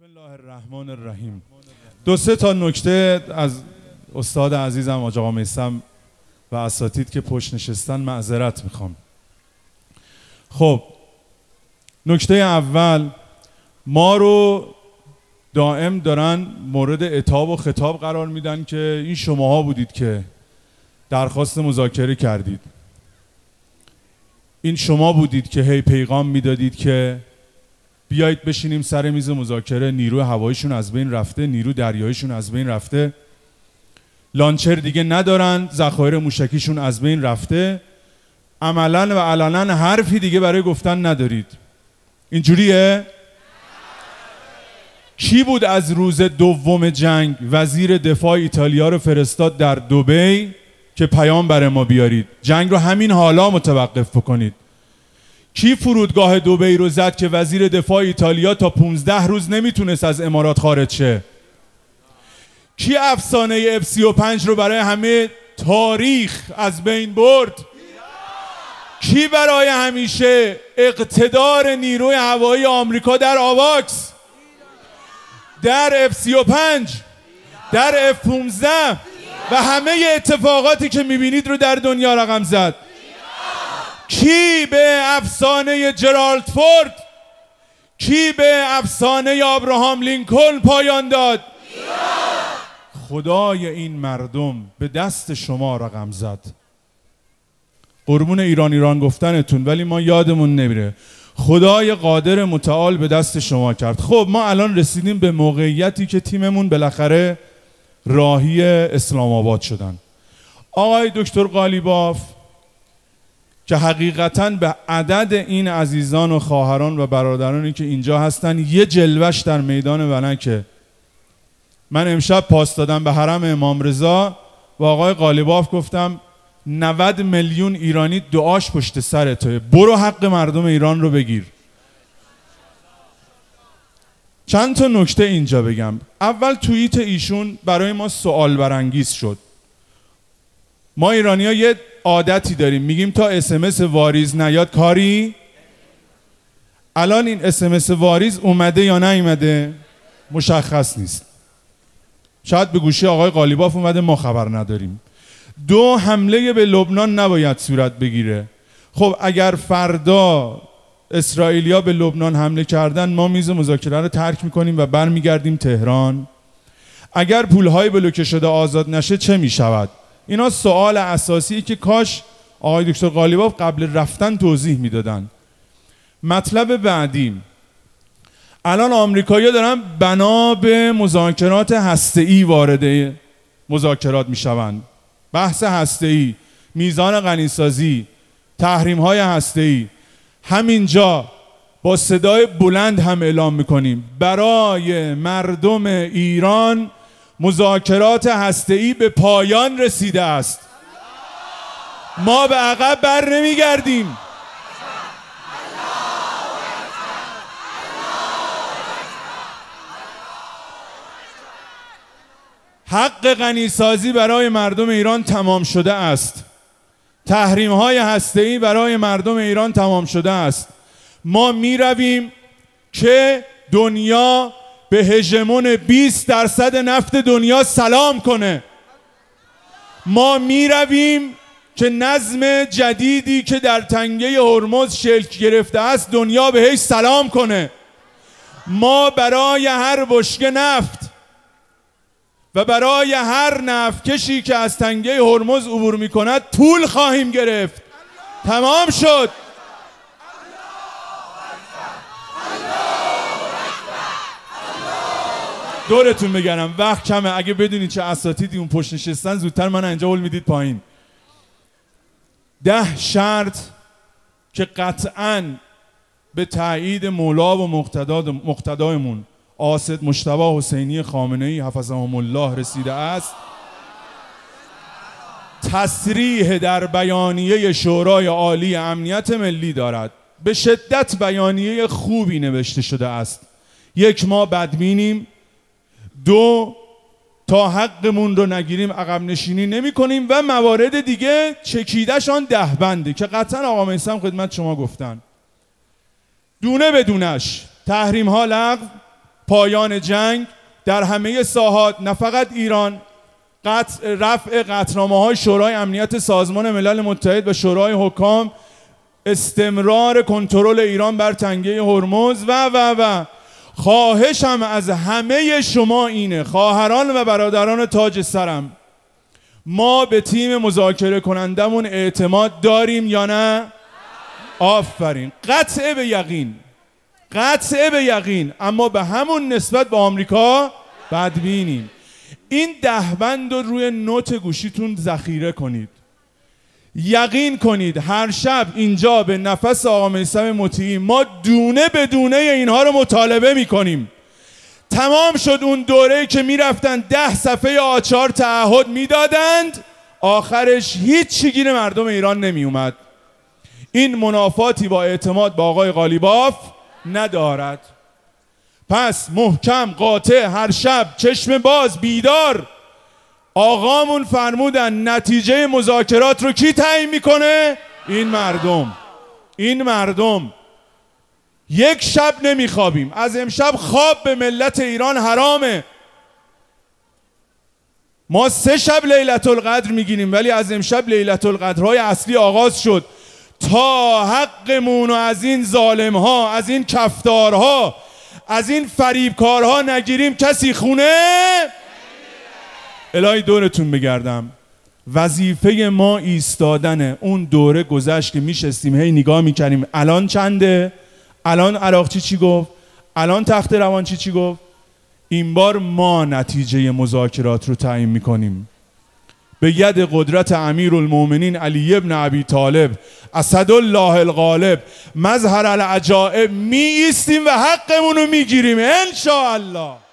بسم الله الرحمن الرحیم. دو سه تا نکته از استاد عزیزم آقا میثم و اساتید که پشت نشستن معذرت میخوام. خب نکته اول، ما رو دائم دارن مورد عتاب و خطاب قرار میدن که این شماها بودید که درخواست مذاکره کردید، این شما بودید که هی پیغام میدادید که بیایید بشینیم سر میز مذاکره، نیرو هواییشون از بین رفته، نیرو دریاییشون از بین رفته، لانچر دیگه ندارن، ذخایر موشکیشون از بین رفته، عملاً و علنا حرفی دیگه برای گفتن ندارید. اینجوریه؟ کی بود از روز دوم جنگ وزیر دفاع ایتالیا رو فرستاد در دبی که پیام برای ما بیارید، جنگ رو همین حالا متوقف بکنید؟ کی فرودگاه دبی رو زد که وزیر دفاع ایتالیا تا 15 روز نمیتونست از امارات خارج شه؟ کی افسانه F-35 رو برای همه تاریخ از بین برد؟ کی برای همیشه اقتدار نیروی هوایی آمریکا در آواکس، در F-35، در F-15 و همه اتفاقاتی که میبینید رو در دنیا رقم زد؟ کی به افسانه جرالد فورد، کی به افسانه ابراهام لینکلن پایان داد؟ خدای این مردم به دست شما رقم زد. قربون ایران گفتنتون، ولی ما یادمون نمیره خدای قادر متعال به دست شما کرد. خب ما الان رسیدیم به موقعیتی که تیممون بالاخره راهی اسلام آباد شدن. آقای دکتر قالیباف که حقیقتاً به عدد این عزیزان و خواهران و برادرانی که اینجا هستن یه جلوش در میدان ونکه. من امشب پاس دادم به حرم امام رضا و آقای قالیباف گفتم 90 میلیون ایرانی دعاش پشت سرته، برو حق مردم ایران رو بگیر. چند تا نکته اینجا بگم. اول توییت ایشون برای ما سوال برانگیز شد. ما ایرانی‌ها یه عادتی داریم، میگیم تا SMS واریز نیاد کاری. الان این SMS واریز اومده یا نیومده مشخص نیست، شاید به گوشی آقای قالیباف اومده ما خبر نداریم. دو، حمله به لبنان نباید صورت بگیره. خب اگر فردا اسرائیلیا به لبنان حمله کردن، ما میز مذاکره رو ترک میکنیم و برمیگردیم تهران؟ اگر پولهای بلوکه شده آزاد نشه چه میشود؟ اینا سوال اساسی که کاش آقای دکتر قالیباف قبل رفتن توضیح میدادن. مطلب بعدی، الان آمریکایی‌ها دارن بنا به مذاکرات هسته‌ای وارد مذاکرات میشوند. بحث هسته‌ای، میزان غنیسازی، تحریم‌های هسته‌ای. همینجا با صدای بلند هم اعلام میکنیم برای مردم ایران مذاکرات هسته‌ای به پایان رسیده است. ما به عقب بر نمیگردیم. حق غنیسازی برای مردم ایران تمام شده است. تحریم‌های هسته‌ای برای مردم ایران تمام شده است. ما میرویم که دنیا به هژمون 20% نفت دنیا سلام کنه. ما میرویم که نظم جدیدی که در تنگه هرمز شکل گرفته است دنیا بهش سلام کنه. ما برای هر بشکه نفت و برای هر نفتکشی که از تنگه هرمز عبور می کند پول خواهیم گرفت. تمام شد. دورتون بگرم، وقت کمه. اگه بدونید چه اساتیدی اون پشت نشستن زودتر من اینجا هول میدید پایین. 10 شرط که قطعاً به تایید مولا و مقتدایمون آسد مجتبی حسینی خامنه‌ای حفظهم الله رسیده است. تصریح در بیانیه شورای عالی امنیت ملی دارد. به شدت بیانیه خوبی نوشته شده است. 1، ما بدبینیم. 2، تا حقمون رو نگیریم عقب نشینی نمی کنیم. و موارد دیگه چکیدهشان 10 بنده که قطعا آقا میثم خدمت شما گفتن. دونه بدونش تحریم ها لغو، پایان جنگ در همه ساحات، نه فقط ایران، رفع قطعنامه‌های شورای امنیت سازمان ملل متحد و شورای حکام، استمرار کنترل ایران بر تنگه هرمز و خواهشم از همه شما اینه، خواهران و برادران تاج سرم، ما به تیم مذاکره کنندمون اعتماد داریم یا نه؟ آفرین. قطعه به یقین، اما به همون نسبت به آمریکا بدبینیم. این دهبند رو روی نوت گوشیتون ذخیره کنید. یقین کنید هر شب اینجا به نفس آقا میثم مطیعی ما دونه به دونه اینها رو مطالبه میکنیم. تمام شد اون دوره که میرفتن 10 صفحه آچار تعهد میدادند، آخرش هیچ گیر مردم ایران نمیومد. این منافاتی با اعتماد با آقای قالیباف ندارد. پس محکم قاطع هر شب چشم باز بیدار. آقامون فرمودن نتیجه مذاکرات رو کی تعیین میکنه؟ این مردم. یک شب نمیخوابیم. از امشب خواب به ملت ایران حرامه. ما 3 شب لیلة القدر میگیریم، ولی از امشب لیلة القدرهای اصلی آغاز شد تا حقمون رو از این ظالمها، از این کفتارها، از این فریبکارها نگیریم کسی خونه. الهی دورتون بگردم. وظیفه ما ایستادنه. اون دوره گذشت که میشستیم هی نگاه میکنیم الان چنده، الان عراقچی چی گفت، الان تخت روانچی چی گفت. این بار ما نتیجه مذاکرات رو تعیین میکنیم. به ید قدرت امیرالمومنین علی ابن ابی طالب اسدالله الغالب مظهر العجائب می ایستیم و حقمون رو میگیریم انشاءالله.